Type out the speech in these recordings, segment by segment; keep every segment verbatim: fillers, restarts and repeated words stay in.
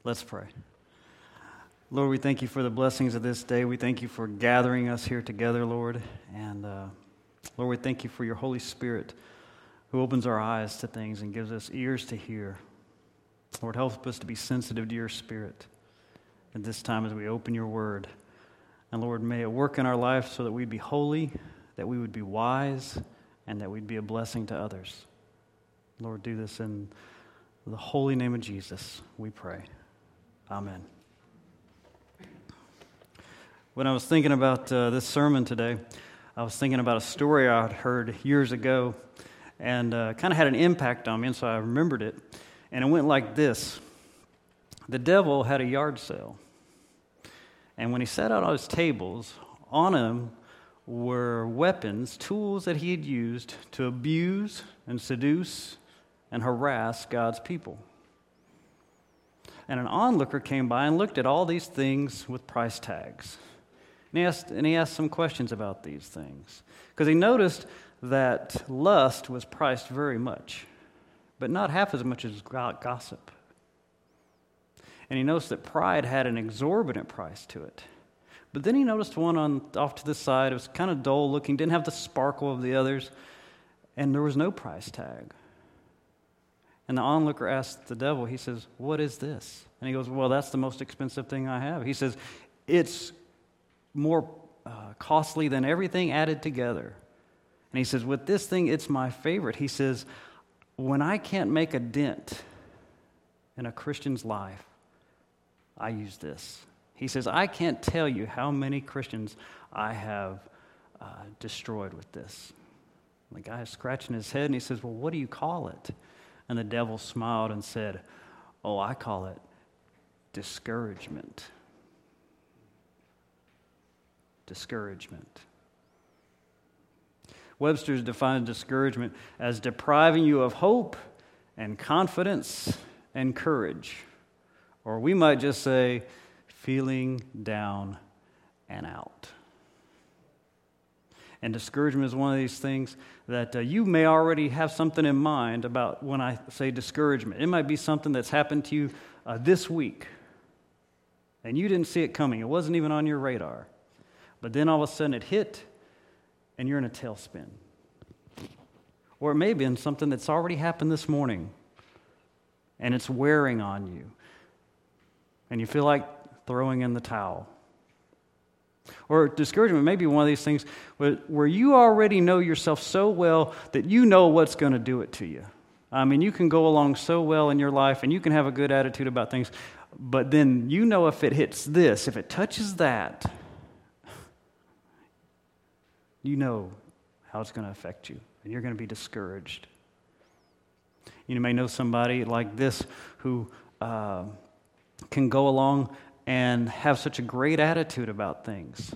Let's pray. Lord, we thank you for the blessings of this day. We thank you for gathering us here together, Lord. And uh, Lord, we thank you for your Holy Spirit who opens our eyes to things and gives us ears to hear. Lord, help us to be sensitive to your Spirit at this time as we open your word. And Lord, may it work in our life so that we'd be holy, that we would be wise, and that we'd be a blessing to others. Lord, do this in the holy name of Jesus, we pray. Amen. When I was thinking about uh, this sermon today, I was thinking about a story I had heard years ago, and uh, kind of had an impact on me, and so I remembered it. And it went like this. The devil had a yard sale, and when he sat out on his tables, on him were weapons, tools that he had used to abuse and seduce and harass God's people. And an onlooker came by and looked at all these things with price tags. And he asked, and he asked some questions about these things. Because he noticed that lust was priced very much, but not half as much as gossip. And he noticed that pride had an exorbitant price to it. But then he noticed one on off to the side. It was kind of dull looking, didn't have the sparkle of the others, and there was no price tag. And the onlooker asked the devil, he says, "What is this?" And he goes, "Well, that's the most expensive thing I have." He says, "It's more uh, costly than everything added together." And he says, "With this thing, it's my favorite." He says, "When I can't make a dent in a Christian's life, I use this." He says, "I can't tell you how many Christians I have uh, destroyed with this." The guy is scratching his head, and he says, "Well, what do you call it?" And the devil smiled and said, "Oh, I call it discouragement." Discouragement. Webster's defines discouragement as depriving you of hope and confidence and courage. Or we might just say, feeling down and out. And discouragement is one of these things that uh, you may already have something in mind about when I say discouragement. It might be something that's happened to you uh, this week, and you didn't see it coming. It wasn't even on your radar. But then all of a sudden it hit, and you're in a tailspin. Or it may have been something that's already happened this morning, and it's wearing on you, and you feel like throwing in the towel. Or discouragement may be one of these things where, where you already know yourself so well that you know what's going to do it to you. I mean, you can go along so well in your life, and you can have a good attitude about things, but then you know if it hits this, if it touches that, you know how it's going to affect you, and you're going to be discouraged. You may know somebody like this who uh, can go along and have such a great attitude about things.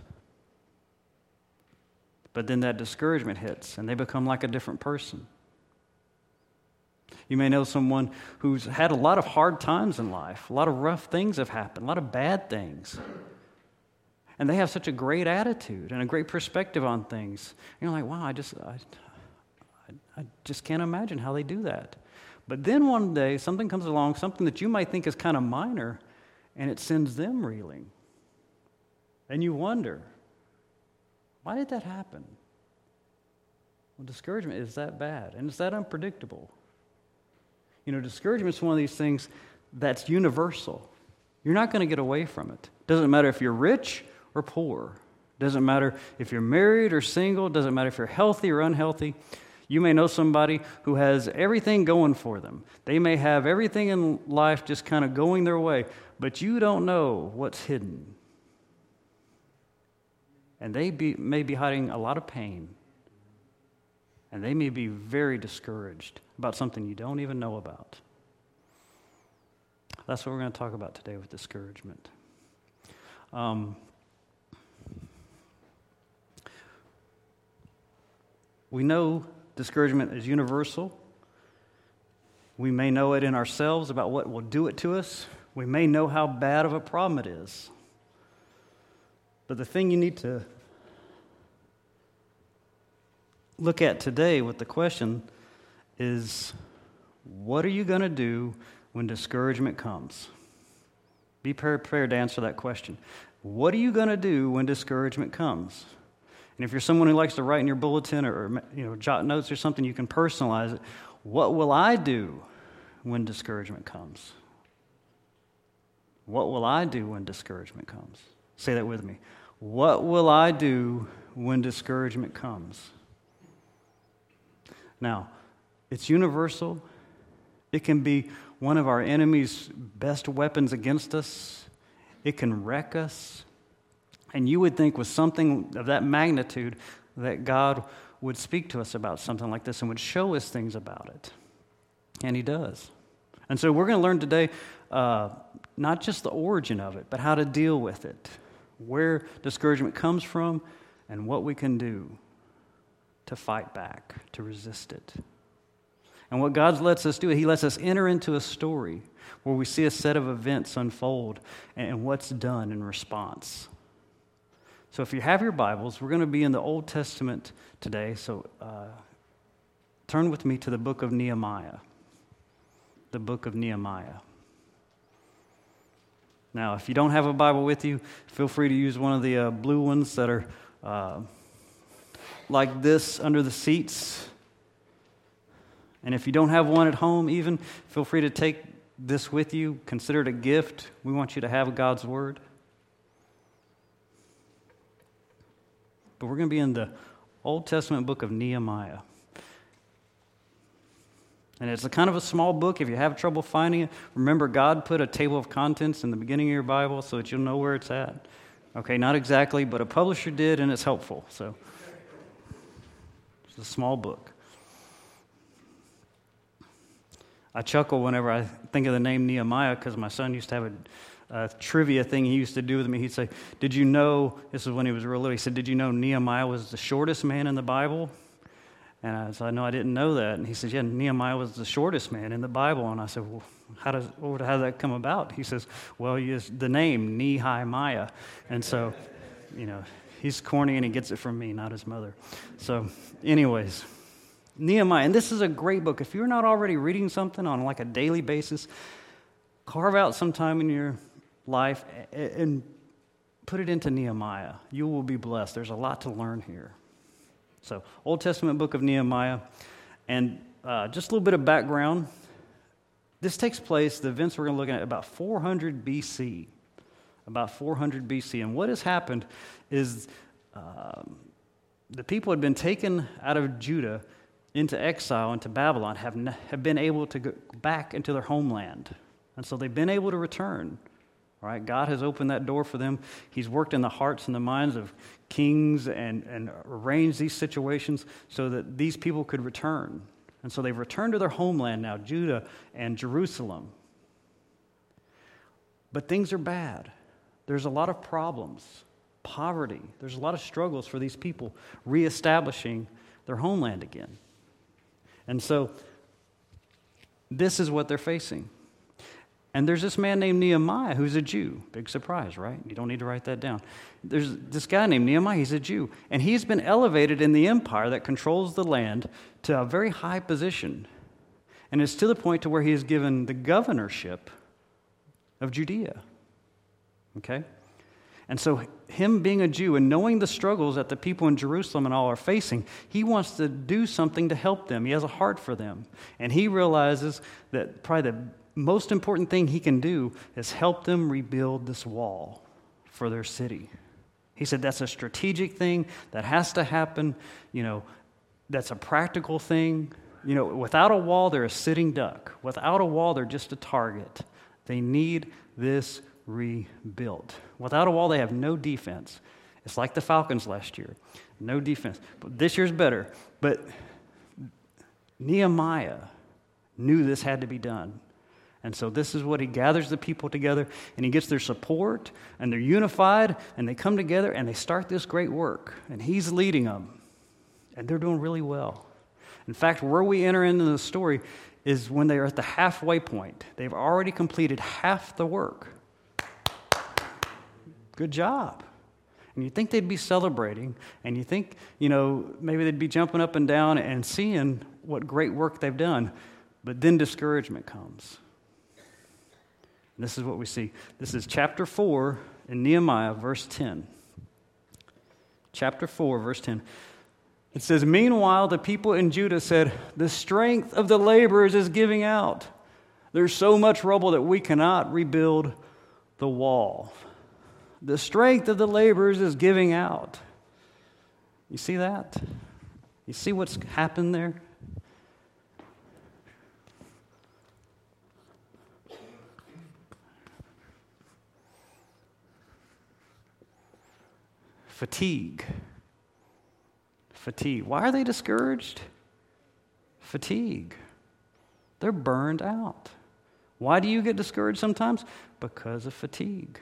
But then that discouragement hits, and they become like a different person. You may know someone who's had a lot of hard times in life. A lot of rough things have happened, a lot of bad things. And they have such a great attitude and a great perspective on things. And you're like, wow, I just, I, I, I just can't imagine how they do that. But then one day, something comes along, something that you might think is kind of minor, and it sends them reeling. And you wonder, why did that happen? Well, discouragement is that bad, and it's that unpredictable. You know, discouragement is one of these things that's universal. You're not going to get away from it. Doesn't matter if you're rich or poor. Doesn't matter if you're married or single. Doesn't matter if you're healthy or unhealthy. You may know somebody who has everything going for them. They may have everything in life just kind of going their way, but you don't know what's hidden. And they be, may be hiding a lot of pain. And they may be very discouraged about something you don't even know about. That's what we're going to talk about today with discouragement. Um, we know discouragement is universal. We may know it in ourselves about what will do it to us. We may know how bad of a problem it is. But the thing you need to look at today with the question is, what are you going to do when discouragement comes? Be prepared to answer that question. What are you going to do when discouragement comes? And if you're someone who likes to write in your bulletin or, you know, jot notes or something, you can personalize it. What will I do when discouragement comes? What will I do when discouragement comes? Say that with me. What will I do when discouragement comes? Now, it's universal. It can be one of our enemy's best weapons against us. It can wreck us. And you would think with something of that magnitude that God would speak to us about something like this and would show us things about it. And he does. And so we're going to learn today uh, not just the origin of it, but how to deal with it, where discouragement comes from, and what we can do to fight back, to resist it. And what God lets us do, he lets us enter into a story where we see a set of events unfold and what's done in response. So if you have your Bibles, we're going to be in the Old Testament today. So uh, turn with me to the book of Nehemiah. The book of Nehemiah. Now, if you don't have a Bible with you, feel free to use one of the uh, blue ones that are uh, like this under the seats. And if you don't have one at home even, feel free to take this with you. Consider it a gift. We want you to have God's Word. But we're going to be in the Old Testament book of Nehemiah. And it's a kind of a small book. If you have trouble finding it, remember God put a table of contents in the beginning of your Bible so that you'll know where it's at. Okay, not exactly, but a publisher did, and it's helpful. So it's a small book. I chuckle whenever I think of the name Nehemiah because my son used to have a, a trivia thing he used to do with me. He'd say, did you know, this is when he was real little, he said, did you know Nehemiah was the shortest man in the Bible? And I said, no, I didn't know that. And he said, yeah, Nehemiah was the shortest man in the Bible. And I said, well, how does how did that come about? He says, well, he is the name, Nehemiah. And so, you know, he's corny and he gets it from me, not his mother. So anyways, Nehemiah. And this is a great book. If you're not already reading something on like a daily basis, carve out some time in your life and put it into Nehemiah. You will be blessed. There's a lot to learn here. So, Old Testament book of Nehemiah, and uh, just a little bit of background. This takes place, the events we're going to look at, about four hundred B C. About four hundred B C. And what has happened is uh, the people had been taken out of Judah into exile, into Babylon, have, n- have been able to go back into their homeland. And so they've been able to return. Right? God has opened that door for them. He's worked in the hearts and the minds of kings and, and arranged these situations so that these people could return. And so they've returned to their homeland now, Judah and Jerusalem. But things are bad. There's a lot of problems, poverty. There's a lot of struggles for these people reestablishing their homeland again. And so this is what they're facing. And there's this man named Nehemiah who's a Jew. Big surprise, right? You don't need to write that down. There's this guy named Nehemiah. He's a Jew. And he's been elevated in the empire that controls the land to a very high position. And it's to the point to where he is given the governorship of Judea. Okay? And so him being a Jew and knowing the struggles that the people in Jerusalem and all are facing, he wants to do something to help them. He has a heart for them. And he realizes that probably the most important thing he can do is help them rebuild this wall for their city. He said that's a strategic thing that has to happen. You know, that's a practical thing. You know, without a wall, they're a sitting duck. Without a wall, they're just a target. They need this rebuilt. Without a wall, they have no defense. It's like the Falcons last year. No defense. But this year's better. But Nehemiah knew this had to be done. And so this is what he gathers the people together, and he gets their support, and they're unified, and they come together, and they start this great work. And he's leading them, and they're doing really well. In fact, where we enter into the story is when they are at the halfway point. They've already completed half the work. Good job. And you think they'd be celebrating, and you think, you know, maybe they'd be jumping up and down and seeing what great work they've done. But then discouragement comes. This is what we see. This is chapter four in Nehemiah, verse ten. Chapter four, verse ten. It says, "Meanwhile, the people in Judah said, 'The strength of the laborers is giving out. There's so much rubble that we cannot rebuild the wall.'" The strength of the laborers is giving out. You see that? You see what's happened there? Fatigue. Fatigue. Why are they discouraged? Fatigue. They're burned out. Why do you get discouraged sometimes? Because of fatigue.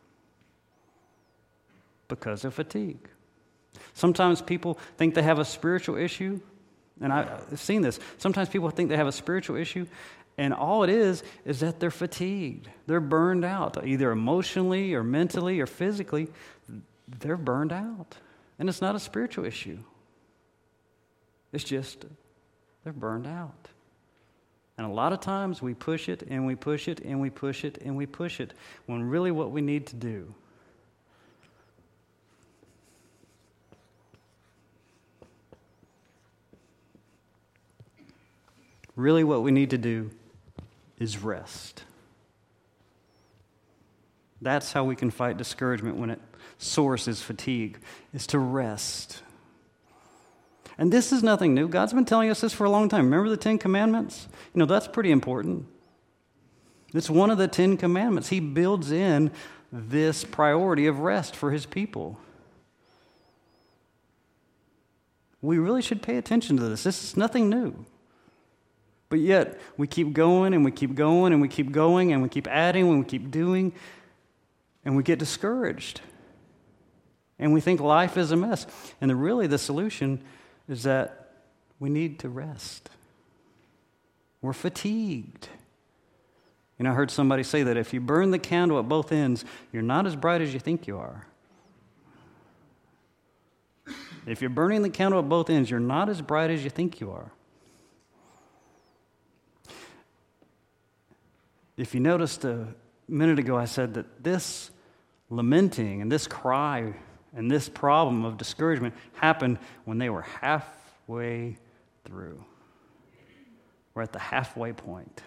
Because of fatigue. Sometimes people think they have a spiritual issue, and I've seen this. Sometimes people think they have a spiritual issue, and all it is is that they're fatigued. They're burned out, either emotionally or mentally or physically. They're burned out. And it's not a spiritual issue. It's just they're burned out. And a lot of times we push it and we push it and we push it and we push it when really what we need to do really what we need to do is rest. That's how we can fight discouragement when its source is fatigue, is to rest. And this is nothing new. God's been telling us this for a long time. Remember the Ten Commandments? You know, that's pretty important. It's one of the Ten Commandments. He builds in this priority of rest for his people. We really should pay attention to this. This is nothing new. But yet, we keep going and we keep going and we keep going and we keep adding and we keep doing, and we get discouraged. And we think life is a mess. And the, really the solution is that we need to rest. We're fatigued. You know, I heard somebody say that if you burn the candle at both ends, you're not as bright as you think you are. If you're burning the candle at both ends, you're not as bright as you think you are. If you noticed a minute ago, I said that this lamenting and this cry and this problem of discouragement happened when they were halfway through. We're at the halfway point.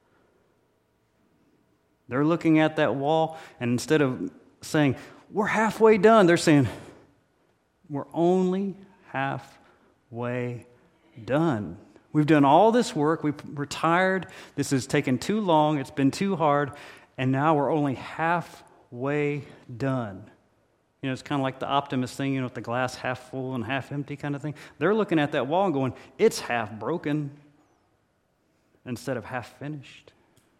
They're looking at that wall, and instead of saying, "We're halfway done," they're saying, "We're only halfway done. We've done all this work. We've, we're tired. This has taken too long. It's been too hard. And now we're only halfway done." You know, it's kind of like the optimist thing, you know, with the glass half full and half empty kind of thing. They're looking at that wall and going, "It's half broken," instead of half finished.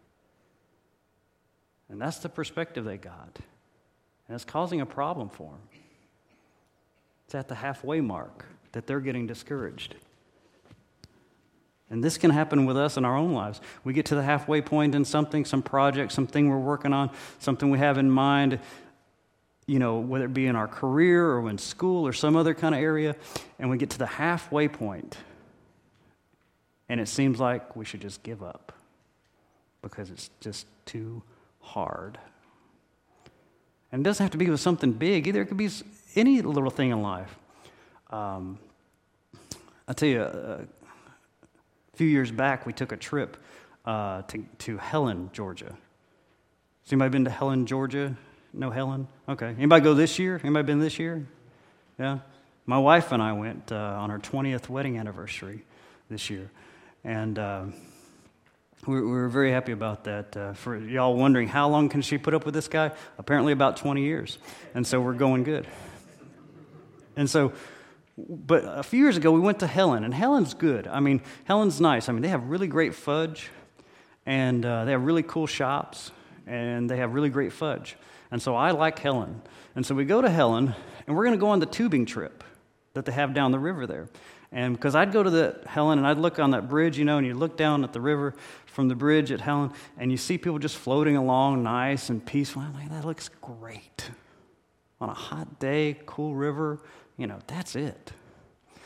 And that's the perspective they got. And it's causing a problem for them. It's at the halfway mark that they're getting discouraged. And this can happen with us in our own lives. We get to the halfway point in something, some project, something we're working on, something we have in mind, you know, whether it be in our career or in school or some other kind of area, and we get to the halfway point, and it seems like we should just give up because it's just too hard. And it doesn't have to be with something big either. It could be any little thing in life. Um, I'll tell you, uh, a few years back, we took a trip uh, to, to Helen, Georgia. Has anybody been to Helen, Georgia? No Helen? Okay. Anybody go this year? Anybody been this year? Yeah? My wife and I went uh, on our twentieth wedding anniversary this year. And uh, we, we were very happy about that. Uh, for y'all wondering, how long can she put up with this guy? Apparently about twenty years. And so we're going good. And so... But a few years ago, we went to Helen, and Helen's good. I mean, Helen's nice. I mean, they have really great fudge, and uh, they have really cool shops, and they have really great fudge. And so I like Helen. And so we go to Helen, and we're going to go on the tubing trip that they have down the river there. And because I'd go to the Helen, and I'd look on that bridge, you know, and you look down at the river from the bridge at Helen, and you see people just floating along nice and peaceful. I'm like, that looks great. On a hot day, cool river. You know, that's it.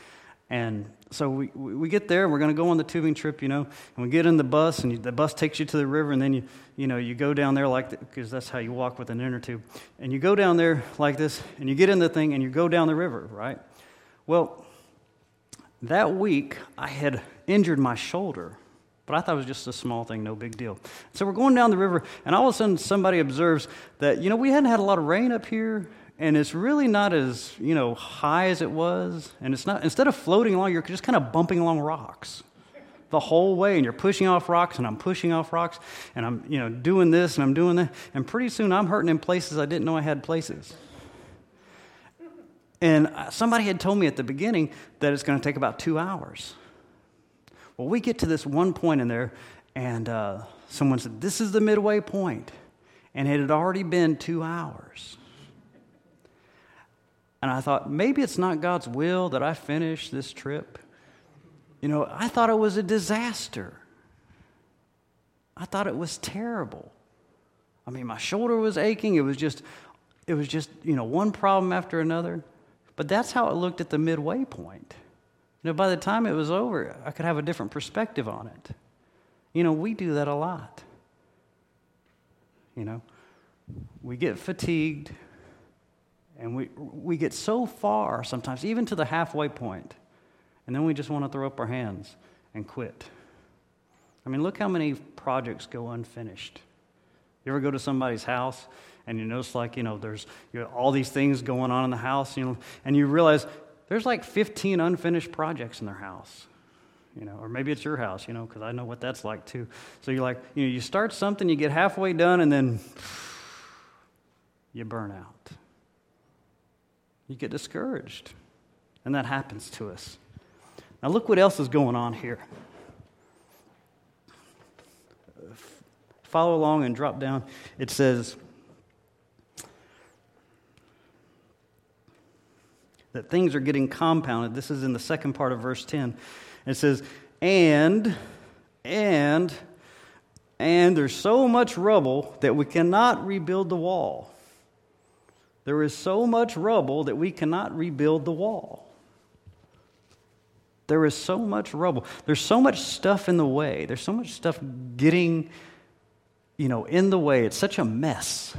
And so we, we get there, we're going to go on the tubing trip, you know, and we get in the bus, and you, the bus takes you to the river, and then you, you know, you go down there like, because that's how you walk with an inner tube. And you go down there like this, and you get in the thing, and you go down the river, right? Well, that week, I had injured my shoulder, but I thought it was just a small thing, no big deal. So we're going down the river, and all of a sudden somebody observes that, you know, we hadn't had a lot of rain up here, and it's really not as, you know, high as it was. And it's not, instead of floating along, you're just kind of bumping along rocks the whole way, and you're pushing off rocks, and I'm pushing off rocks, and I'm, you know, doing this, and I'm doing that, and pretty soon I'm hurting in places I didn't know I had places. And somebody had told me at the beginning that it's going to take about two hours. Well, we get to this one point in there, and uh, someone said, this is the midway point, and it had already been two hours. And I thought, maybe it's not God's will that I finish this trip. You know, I thought it was a disaster. I thought it was terrible. I mean, my shoulder was aching. It was just, it was just, you know, one problem after another. But that's how it looked at the midway point. You know, by the time it was over, I could have a different perspective on it. You know, we do that a lot. You know, we get fatigued, and we we get so far sometimes, even to the halfway point, and then we just want to throw up our hands and quit. I mean, look how many projects go unfinished. You ever go to somebody's house and you notice, like, you know, there's you know, all these things going on in the house, you know, and you realize there's like fifteen unfinished projects in their house, you know, or maybe it's your house, you know, because I know what that's like too. So you're like, you know, you start something, you get halfway done, and then you burn out. You get discouraged, and that happens to us. Now look what else is going on here. Follow along and drop down. It says that things are getting compounded. This is in the second part of verse ten. It says, and, and, and there's so much rubble that we cannot rebuild the wall. There is so much rubble that we cannot rebuild the wall. There is so much rubble. There's so much stuff in the way. There's so much stuff getting, you know, in the way. It's such a mess.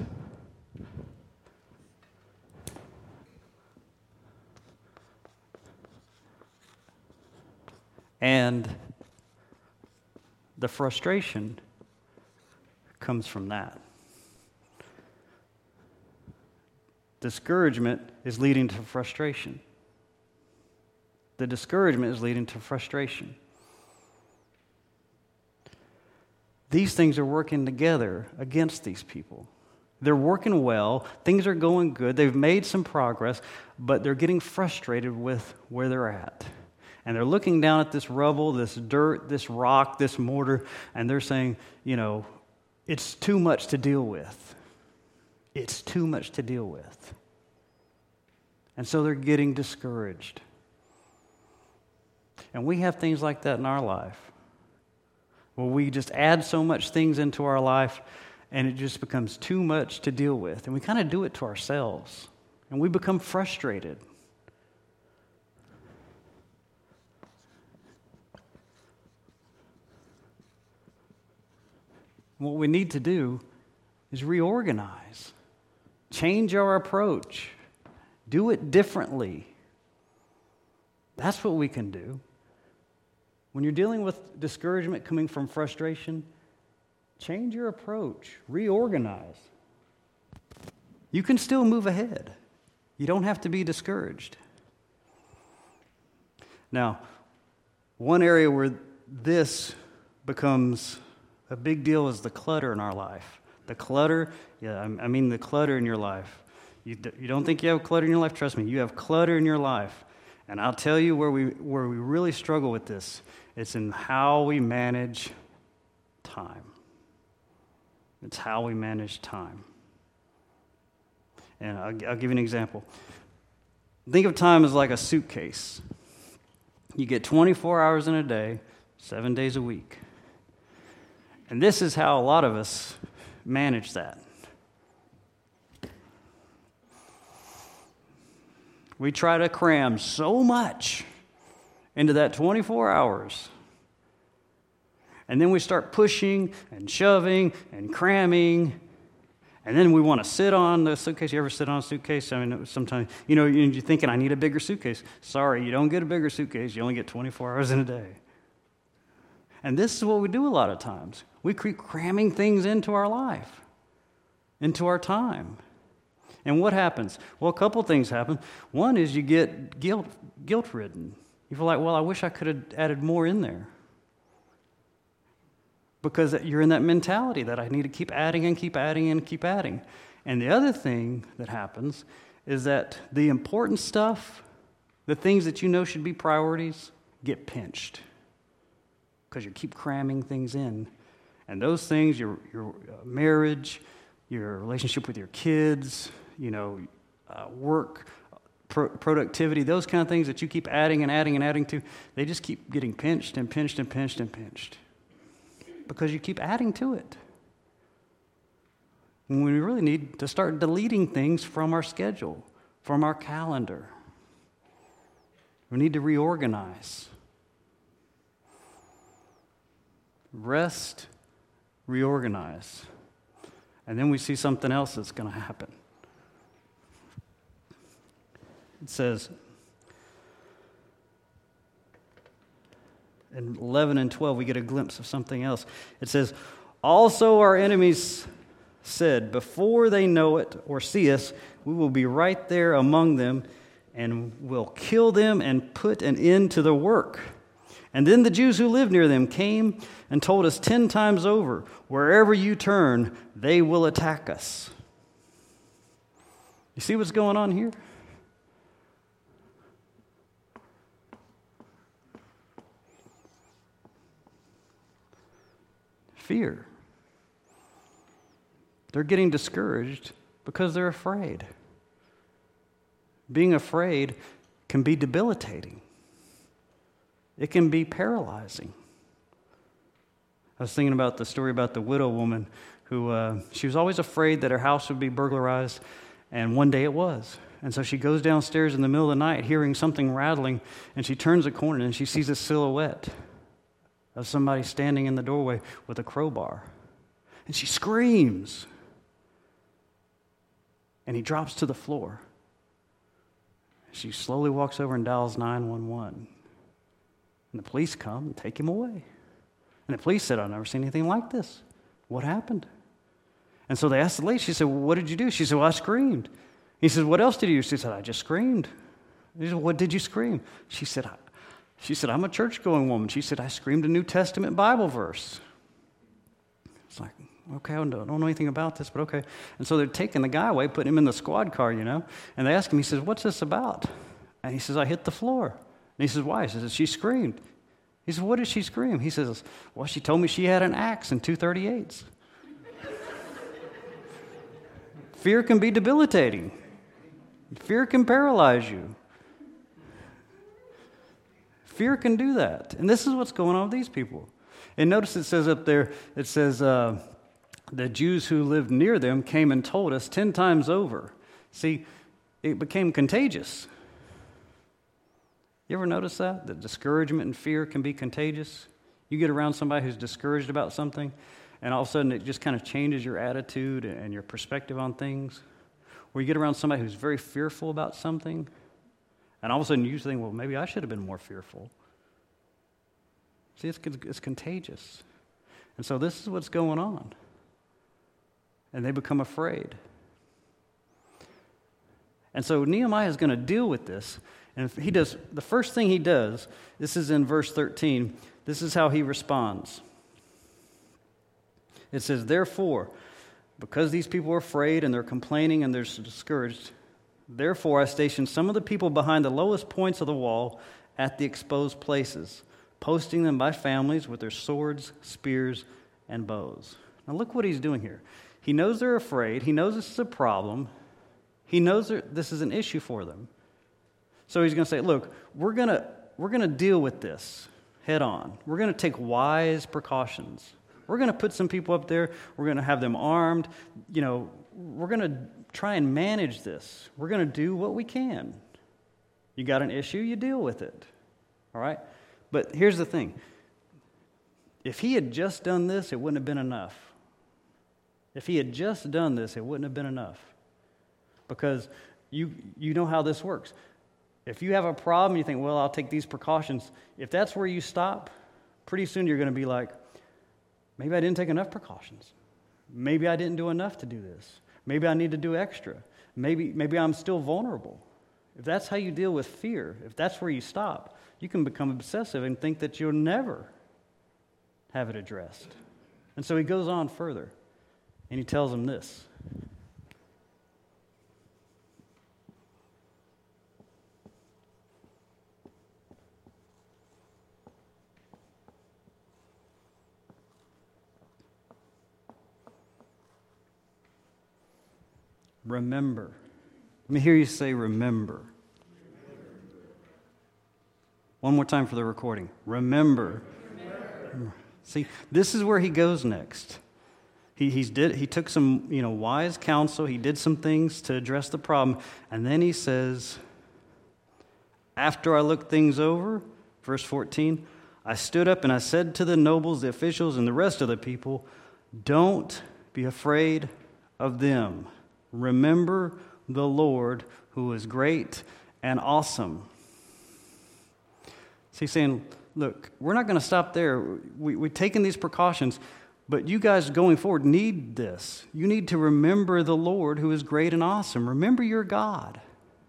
And the frustration comes from that. Discouragement is leading to frustration. The discouragement is leading to frustration. These things are working together against these people. They're working well. Things are going good. They've made some progress, but they're getting frustrated with where they're at. And they're looking down at this rubble, this dirt, this rock, this mortar, and they're saying, you know, it's too much to deal with. It's too much to deal with. And so they're getting discouraged. And we have things like that in our life, where we just add so much things into our life, and it just becomes too much to deal with. And we kind of do it to ourselves, and we become frustrated. What we need to do is reorganize, change our approach, do it differently. That's what we can do. When you're dealing with discouragement coming from frustration, change your approach, reorganize. You can still move ahead. You don't have to be discouraged. Now, one area where this becomes a big deal is the clutter in our life. The clutter, yeah, I mean the clutter in your life. You, you don't think you have clutter in your life? Trust me, you have clutter in your life. And I'll tell you where we where we really struggle with this. It's in how we manage time. It's how we manage time. And I'll, I'll give you an example. Think of time as like a suitcase. You get twenty-four hours in a day, seven days a week. And this is how a lot of us manage that. We try to cram so much into that twenty-four hours. And then we start pushing and shoving and cramming. And then we want to sit on the suitcase. You ever sit on a suitcase? I mean, sometimes, you know, you're thinking, I need a bigger suitcase. Sorry, you don't get a bigger suitcase. You only get twenty-four hours in a day. And this is what we do a lot of times. We keep cramming things into our life, into our time. And what happens? Well, a couple things happen. One is you get guilt, guilt-ridden. You feel like, well, I wish I could have added more in there. Because you're in that mentality that I need to keep adding and keep adding and keep adding. And the other thing that happens is that the important stuff, the things that you know should be priorities, get pinched. Because you keep cramming things in. And those things, your your marriage, your relationship with your kids, you know, uh, work, pro- productivity, those kind of things that you keep adding and adding and adding to, they just keep getting pinched and pinched and pinched and pinched. Because you keep adding to it. And we really need to start deleting things from our schedule, from our calendar. We need to reorganize. Rest, reorganize. And then we see something else that's going to happen. It says in eleven and twelve, we get a glimpse of something else. It says, also our enemies said, before they know it or see us, we will be right there among them and will kill them and put an end to their work. And then the Jews who lived near them came and told us ten times over, wherever you turn, they will attack us. You see what's going on here? Fear. They're getting discouraged because they're afraid. Being afraid can be debilitating. It can be paralyzing. I was thinking about the story about the widow woman who, uh, she was always afraid that her house would be burglarized, and one day it was. And so she goes downstairs in the middle of the night hearing something rattling, and she turns a corner and she sees a silhouette of somebody standing in the doorway with a crowbar. And she screams. And he drops to the floor. She slowly walks over and dials nine one one. And the police come and take him away. And the police said, I've never seen anything like this. What happened? And so they asked the lady, she said, well, what did you do? She said, well, I screamed. He said, what else did you do? She said, I just screamed. He said, what did you scream? She said, I, she said, I'm a church-going woman. She said, I screamed a New Testament Bible verse. It's like, okay, I don't, don't know anything about this, but okay. And so they're taking the guy away, putting him in the squad car, you know, and they ask him, he says, what's this about? And he says, I hit the floor. And he says, why? He says, she screamed. He says, what did she scream? He says, well, she told me she had an axe and two thirty-eights. Fear can be debilitating. Fear can paralyze you. Fear can do that. And this is what's going on with these people. And notice it says up there, it says, uh, the Jews who lived near them came and told us ten times over. See, it became contagious. You ever notice that? That discouragement and fear can be contagious? You get around somebody who's discouraged about something, and all of a sudden it just kind of changes your attitude and your perspective on things. Or you get around somebody who's very fearful about something, and all of a sudden you think, well, maybe I should have been more fearful. See, it's, it's contagious. And so this is what's going on. And they become afraid. And so Nehemiah is going to deal with this. And he does, the first thing he does, this is in verse thirteen, this is how he responds. It says, therefore, because these people are afraid and they're complaining and they're discouraged, therefore I stationed some of the people behind the lowest points of the wall at the exposed places, posting them by families with their swords, spears, and bows. Now look what he's doing here. He knows they're afraid. He knows this is a problem. He knows this is an issue for them. So he's going to say, look, we're going to we're going to deal with this head on. We're going to take wise precautions. We're going to put some people up there. We're going to have them armed. You know, we're going to try and manage this. We're going to do what we can. You got an issue, you deal with it. all right? But here's the thing. If he had just done this, it wouldn't have been enough. If he had just done this, it wouldn't have been enough. Because you you know how this works. If you have a problem, you think, well, I'll take these precautions. If that's where you stop, pretty soon you're going to be like, maybe I didn't take enough precautions. Maybe I didn't do enough to do this. Maybe I need to do extra. Maybe, maybe I'm still vulnerable. If that's how you deal with fear, if that's where you stop, you can become obsessive and think that you'll never have it addressed. And so he goes on further, and he tells them this. Remember. Let me hear you say remember. One more time for the recording. Remember. Remember. See, this is where he goes next. He he's did he took some, you know, wise counsel, he did some things to address the problem, and then he says, after I looked things over, verse fourteen, I stood up and I said to the nobles, the officials, and the rest of the people, don't be afraid of them. Remember the Lord who is great and awesome. So he's saying, look, we're not going to stop there. We, we've taken these precautions, but you guys going forward need this. You need to remember the Lord who is great and awesome. Remember your God.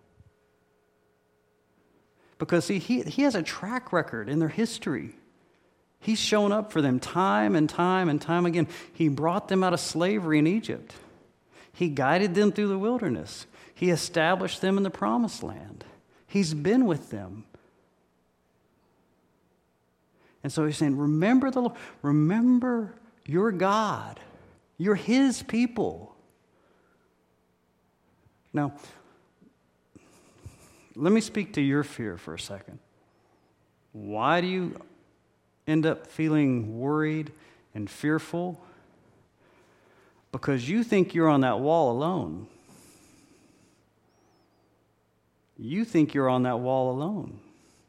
Because see, he, he has a track record in their history. He's shown up for them time and time and time again. He brought them out of slavery in Egypt. He guided them through the wilderness. He established them in the promised land. He's been with them. And so he's saying, remember the Lord. Remember your God. You're his people. Now, let me speak to your fear for a second. Why do you end up feeling worried and fearful? Because you think you're on that wall alone. You think you're on that wall alone.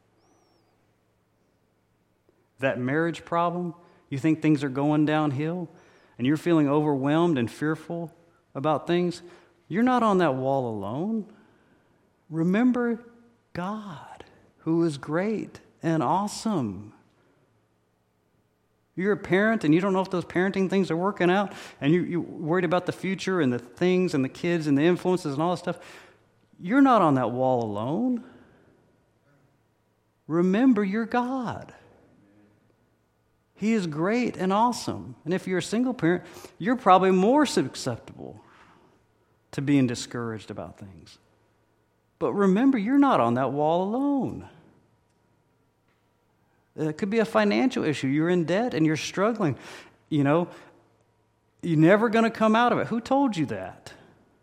That marriage problem, you think things are going downhill, and you're feeling overwhelmed and fearful about things, you're not on that wall alone. Remember God, who is great and awesome. You're a parent and you don't know if those parenting things are working out, and you, you're worried about the future and the things and the kids and the influences and all that stuff. You're not on that wall alone. Remember your God. He is great and awesome. And if you're a single parent, you're probably more susceptible to being discouraged about things. But remember, you're not on that wall alone. It could be a financial issue. You're in debt and you're struggling. You know, you're never going to come out of it. Who told you that?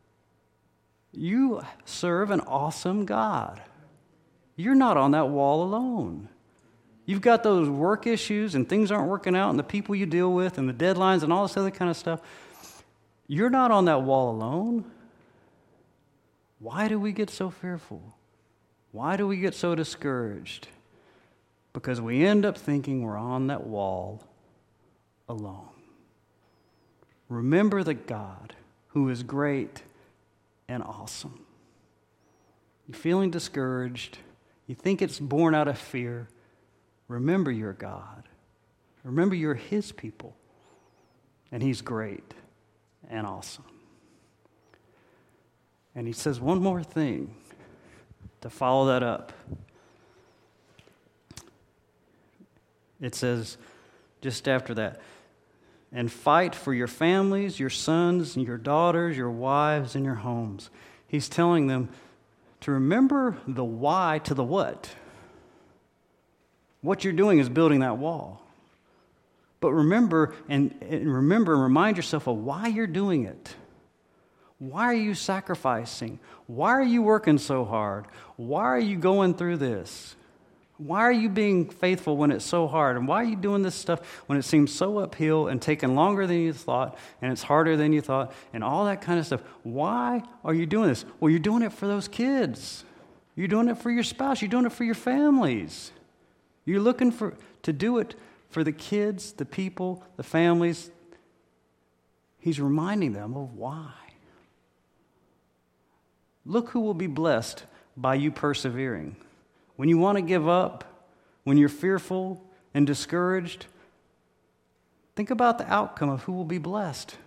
You serve an awesome God. You're not on that wall alone. You've got those work issues and things aren't working out and the people you deal with and the deadlines and all this other kind of stuff. You're not on that wall alone. Why do we get so fearful? Why do we get so discouraged? Because we end up thinking we're on that wall alone. Remember the God who is great and awesome. You're feeling discouraged. You think it's born out of fear. Remember your God. Remember you're his people. And he's great and awesome. And he says one more thing to follow that up. It says just after that, and fight for your families, your sons, and your daughters, your wives, and your homes. He's telling them to remember the why to the what. What you're doing is building that wall. But remember and, and remember and remind yourself of why you're doing it. Why are you sacrificing? Why are you working so hard? Why are you going through this? Why are you being faithful when it's so hard? And why are you doing this stuff when it seems so uphill and taking longer than you thought and it's harder than you thought and all that kind of stuff? Why are you doing this? Well, you're doing it for those kids. You're doing it for your spouse. You're doing it for your families. You're looking for to do it for the kids, the people, the families. He's reminding them of why. Look who will be blessed by you persevering. When you want to give up, when you're fearful and discouraged, think about the outcome of who will be blessed.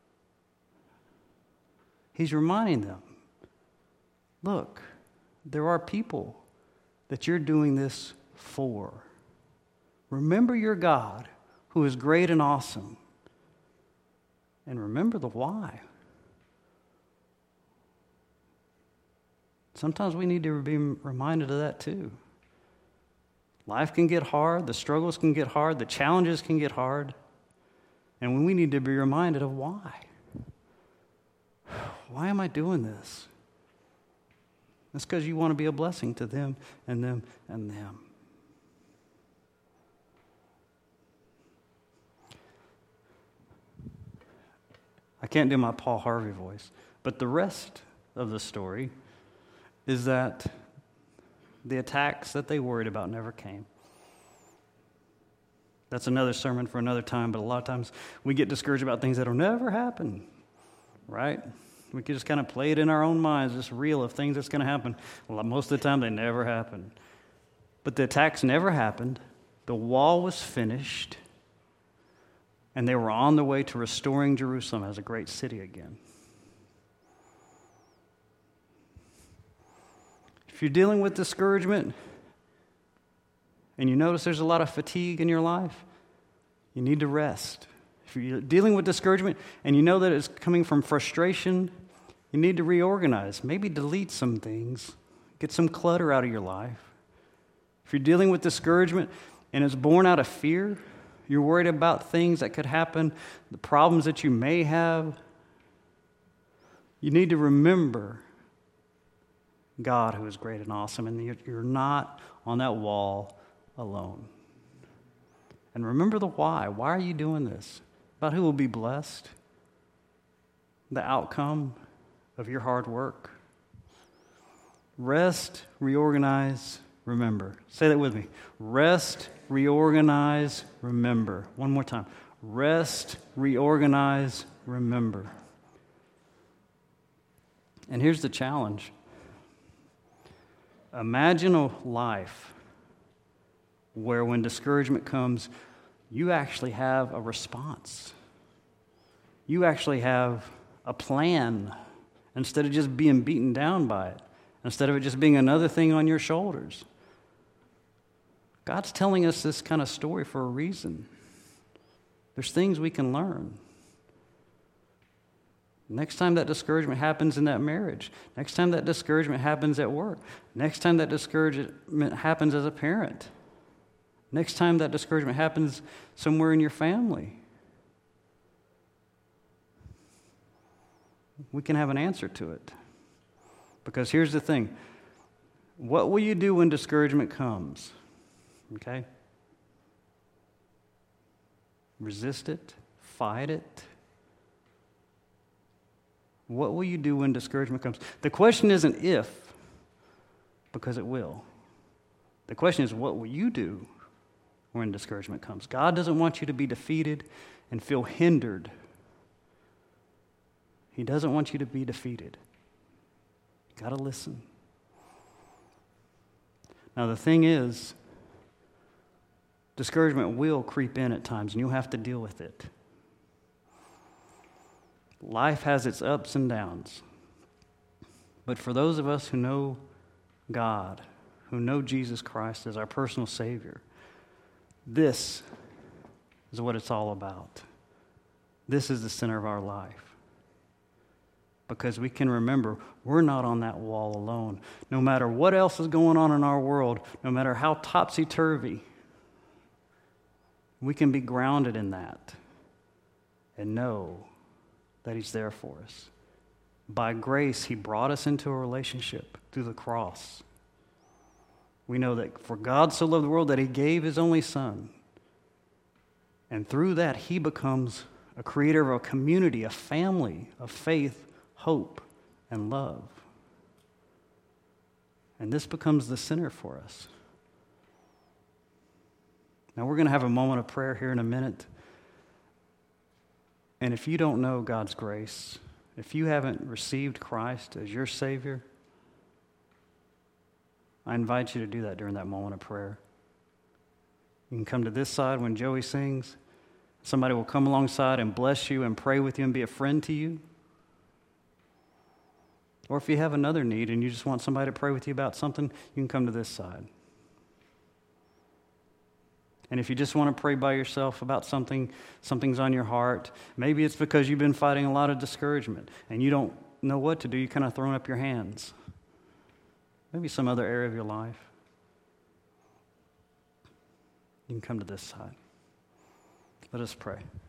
He's reminding them, look, there are people that you're doing this for. Remember your God, who is great and awesome. And remember the why. Sometimes we need to be reminded of that too. Life can get hard, the struggles can get hard, the challenges can get hard. And we need to be reminded of why. Why am I doing this? It's because you want to be a blessing to them and them and them. I can't do my Paul Harvey voice, but the rest of the story is that the attacks that they worried about never came. That's another sermon for another time, but a lot of times we get discouraged about things that will never happen, right? We can just kind of play it in our own minds, this reel of things that's going to happen. Well, most of the time they never happen. But the attacks never happened. The wall was finished. And they were on the way to restoring Jerusalem as a great city again. If you're dealing with discouragement and you notice there's a lot of fatigue in your life, you need to rest. If you're dealing with discouragement and you know that it's coming from frustration, you need to reorganize. Maybe delete some things. Get some clutter out of your life. If you're dealing with discouragement and it's born out of fear, you're worried about things that could happen, the problems that you may have, you need to remember God, who is great and awesome, and you're not on that wall alone. And remember the why. Why are you doing this? About who will be blessed, the outcome of your hard work. Rest, reorganize, remember. Say that with me. Rest, reorganize, remember. One more time. Rest, reorganize, remember. And here's the challenge. Imagine a life where when discouragement comes, you actually have a response. You actually have a plan instead of just being beaten down by it, instead of it just being another thing on your shoulders. God's telling us this kind of story for a reason. There's things we can learn. Next time that discouragement happens in that marriage, next time that discouragement happens at work, next time that discouragement happens as a parent, next time that discouragement happens somewhere in your family, we can have an answer to it. Because here's the thing. What will you do when discouragement comes? Okay? Resist it. Fight it. What will you do when discouragement comes? The question isn't if, because it will. The question is, what will you do when discouragement comes? God doesn't want you to be defeated and feel hindered. He doesn't want you to be defeated. You got to listen. Now, the thing is, discouragement will creep in at times, and you'll have to deal with it. Life has its ups and downs. But for those of us who know God, who know Jesus Christ as our personal Savior, this is what it's all about. This is the center of our life. Because we can remember we're not on that wall alone. No matter what else is going on in our world, no matter how topsy-turvy, we can be grounded in that and know that He's there for us. By grace, He brought us into a relationship through the cross. We know that for God so loved the world that He gave His only Son. And through that, He becomes a creator of a community, a family of faith, hope, and love. And this becomes the center for us. Now, we're going to have a moment of prayer here in a minute. And if you don't know God's grace, if you haven't received Christ as your Savior, I invite you to do that during that moment of prayer. You can come to this side when Joey sings. Somebody will come alongside and bless you and pray with you and be a friend to you. Or if you have another need and you just want somebody to pray with you about something, you can come to this side. And if you just want to pray by yourself about something, something's on your heart, maybe it's because you've been fighting a lot of discouragement and you don't know what to do, you're kind of throwing up your hands. Maybe some other area of your life. You can come to this side. Let us pray.